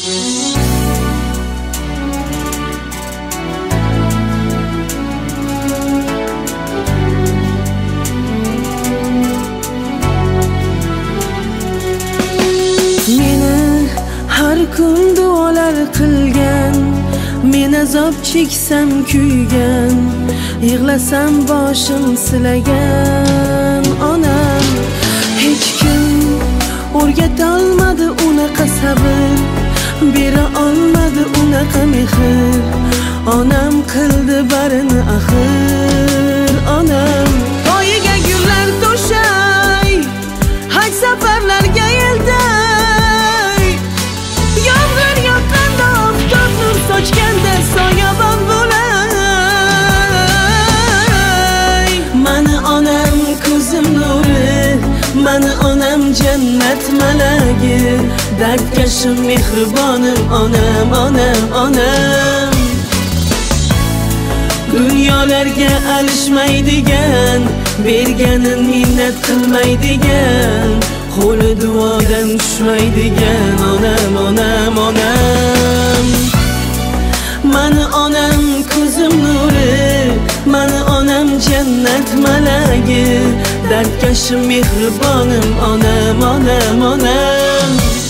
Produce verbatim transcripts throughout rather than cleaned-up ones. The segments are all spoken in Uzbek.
Har kun duolar qilgan, men azob cheksam kuygan, yig'lasam boshim silagan onam. Hech kim o'rgata olmadi unaqa sabr, bera olmadi unaqa mehr. Onam qildi barini axir onam. Poyiga gullar to'shay, haj safarlarga elday, yomg'ir yoqqanda oftob nur sochganda soyabon bo'lay. Mani onam ko'zim nuri, mani onam jannat malagi, dardkashim mehribonim onam, onam, onam. Dunyolarga alishmaydigan, berganin minnat qilmaydigan, qo'li duodan tushmaydigan onam, onam, onam. Mani onam ko'zim nuri, mani onam jannat malagi, dardkashim mehribonim onam, onam, onam.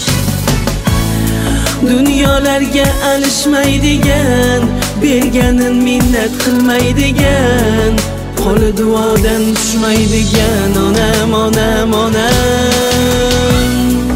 Dunyolarga alishmaydigan, berganin minnat qilmaydigan, qo'li duodan tushmaydigan onam, onam, onam.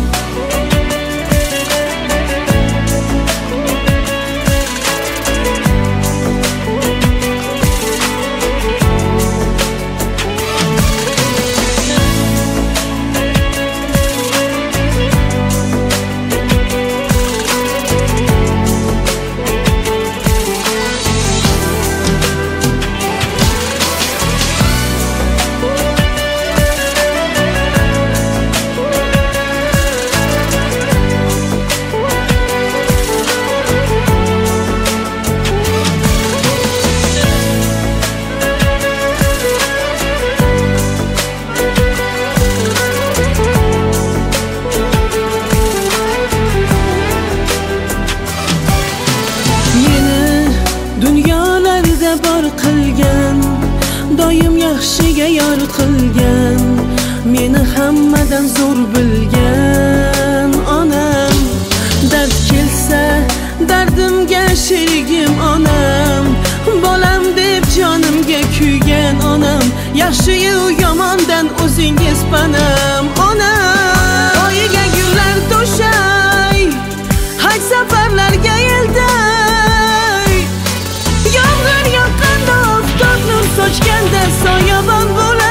Bor qilgan, doim yaxshiga yor qilgan, meni hammadan zo'r bilgan onam. Dard kelsa dardimga sherigim onam, bolam deb jonimga kuygan onam. Yaxshiyu yomondan o'zingiz panam onam. Poyiga gullar to'shay, haj safarlarga elday, yomg'ir yoqqanda oftob nur sochganda soyabon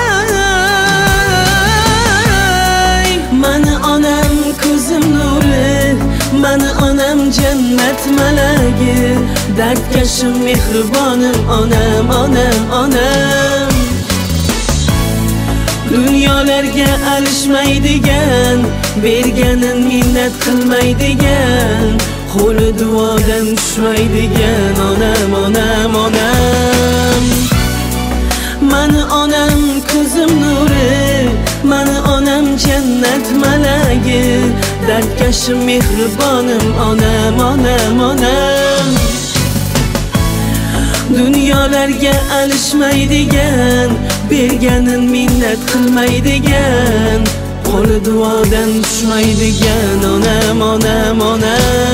bo'lay. Mani onam ko'zim nuri, mani onam jannat malagi, dardkashim mehribonim onam, onam, onam. Dunyolarga alishmaydigan, berganin minnat qilmaydigan, qo'li duodan tushmaydigan onam, onam, onam. Mani onam ko'zim nuri, mani onam jannat malagi, dardkashim mehribonim onam, onam, onam. Dunyolarga alishmaydigan, berganin minnat qilmaydigan, qo'li duodan tushmaydigan onam, onam, onam.